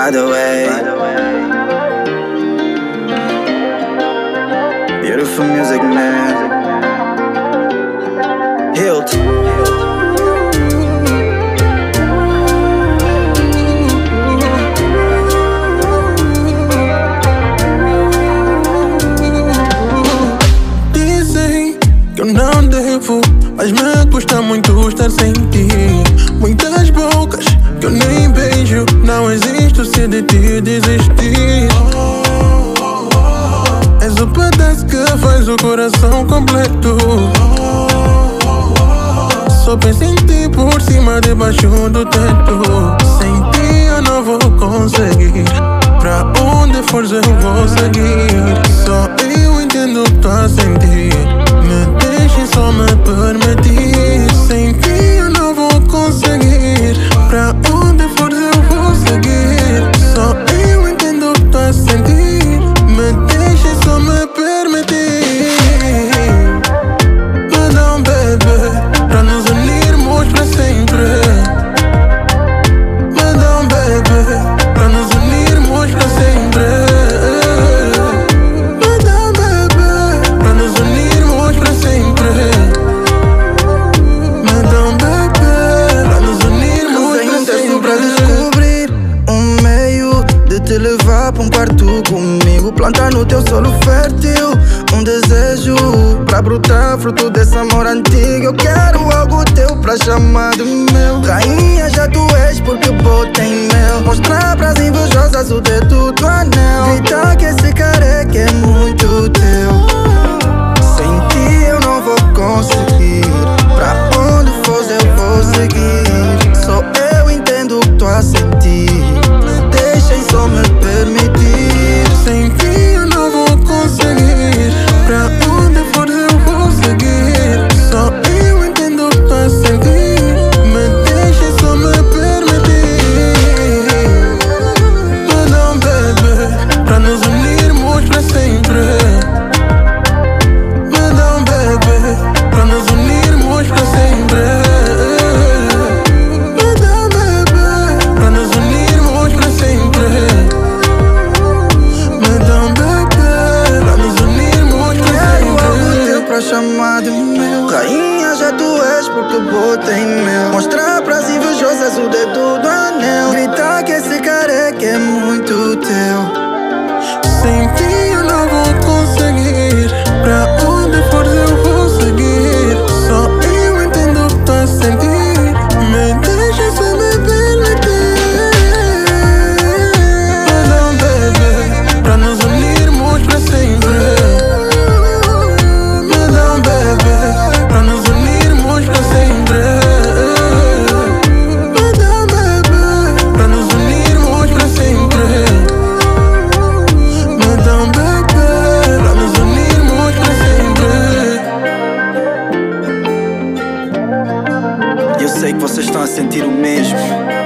By the way, beautiful music, man. Hilt. Dizem que eu não devo, mas me custa muito estar sem ti. Muitas bocas que eu nem beijo, não existo se de ti desistir. És o pedaço que faz o coração completo. Só penso em ti por cima, debaixo do teto. Sem ti eu não vou conseguir. Pra onde fores eu vou seguir. Só eu entendo o que tu a sentir. Me deixem só me permitir. Sem ti eu não vou conseguir. Pra onde fores eu vou seguir. Só eu entendo o que tu a sentir. Me deixem só me permitir. Me dá bebê pra nos unirmos pra sempre. Me dá bebê pra nos unirmos pra sempre. Me dá bebê pra nos unirmos pra sempre. Me dá bebê pra nos unirmos pra sempre. Pra descobrir um meio de te levar pra um quarto comigo. Plantar no teu solo fértil um desejo pra brotar fruto desse amor antigo. Eu quero algo teu pra chamar de meu. Rainha já tu és porque botei mel. Mostrar pras invejosas o dedo do anel. Gritar que esse careca é muito teu. Sem ti eu não vou conseguir. Pra onde fores eu vou seguir. Só eu entendo o que tu a sentir. Me deixem só me permitir. Sem ti eu não vou conseguir. Pra onde fores eu vou seguir. Só eu entendo o que tu a sentir. Me deixem só me permitir. Me dá bebê pra nos unirmos pra sempre. Me dá bebê pra nos unirmos pra sempre. Me dá bebê pra nos unirmos pra sempre. Me dá bebê pra nos unirmos pra Quero sempre. algo teu pra chamar de meu. Rainha já tu és porque botei mel. Mostrar pras invejosas o dedo do anel. Gritar que esse careca é muito teu. Sem ti eu não vou conseguir. Pra onde fores eu vou seguir. Só eu entendo o que tu a sentir. Me deixa só me permitir. Me dá bebê pra nos unirmos pra sempre. Me dá bebê pra nos unirmos pra sempre. Me dá bebê pra nos unirmos pra sempre. Me dá bebê pra nos unirmos pra sempre. Eu sei que vocês estão a sentir o mesmo.